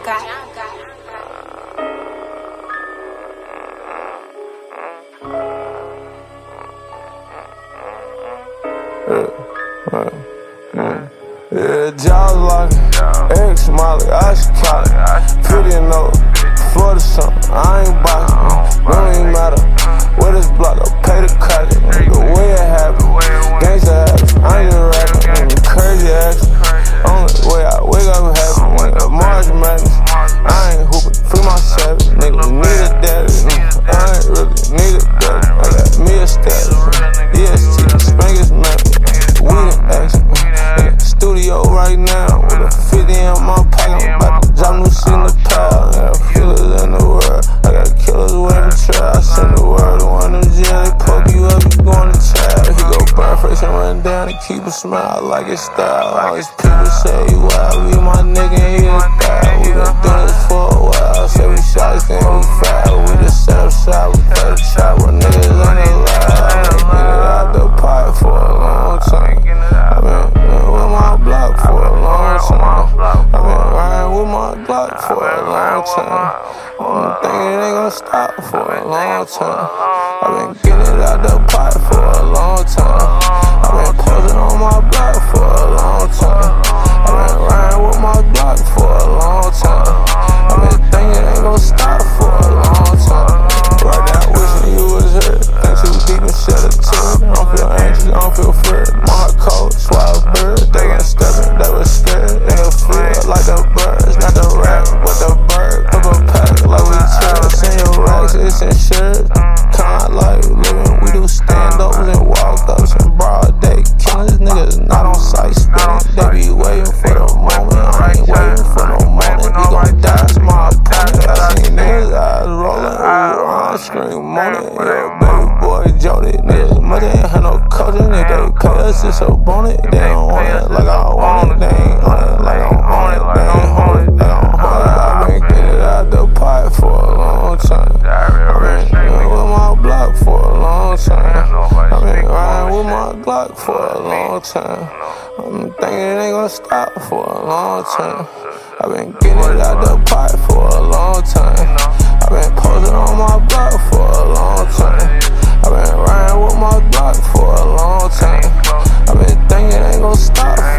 Yeah, jaws locking, X Molly, I should call it. Pretty note, Florida something, I ain't boxing. Don't even matter what this block, I pay the crack it. The way it happen, gangsta habits, I ain't just rapping. Crazy action, only way I wake up happy. March Madness, I ain't hooping, free my savage. Nigga, need a daddy, I ain't really need a daddy. I got me a status, EST, Spangus Mountain, we in action. Studio right now with a 50 in my pocket. I'm about to drop new shit in the pile. I got feelers in the world. I got killers waiting to try. I send the word to one of them jail. They poke you up, you going to trial. He go burn face and run down and keep a smile like his style. All these people say you wild. We my nigga and he a die. We been doing this for a while. Say we shots, then we foul. We just set up shop, we play the trap with niggas on the line. I been getting out the pipe for a long time. I been with my block for a long time. I been riding with my Glock for a long time. I'm thinking it ain't gon' stop for a long time. I been getting it out the pot for a long time. I been posting on my block for a long time. I been riding with my Glock for a long time. I been thinking it ain't gon' stop for a long time. Right now wishing you was here. Think too deep and shed a tear. I don't feel anxious, I don't feel fear. My heart cold, swallow bird. They got stepping, they was scared. They gon' feel like the birds, not the rat, but the bird. Put a pack like we chill. Send your racks, it's insured. Kind like living, we do stand-ups and walk-ups in broad day. Killing these niggas not on sight spinning. They be waiting for the moment. I ain't waiting for no moment. He gon' die, it's my opponent. I seen niggas eyes rolling, ooh, I scream moaning. Yeah, baby boy Jody, niggas mother ain't had no culture. Nigga, they pay us, it's a bonnet. They don't want it like I want it. They ain't on it like I'm on it. They ain't hold it, they don't hold it. I been getting it out the pipe for a long time. I been with my block for a long time. I been riding with my Glock for a long time. I'm thinking it ain't gon' stop for a long time. I been getting it out the pipe for a long time. I been posting on my block for a long time. I been riding with my Glock for a long time. I been thinking it ain't gon' stop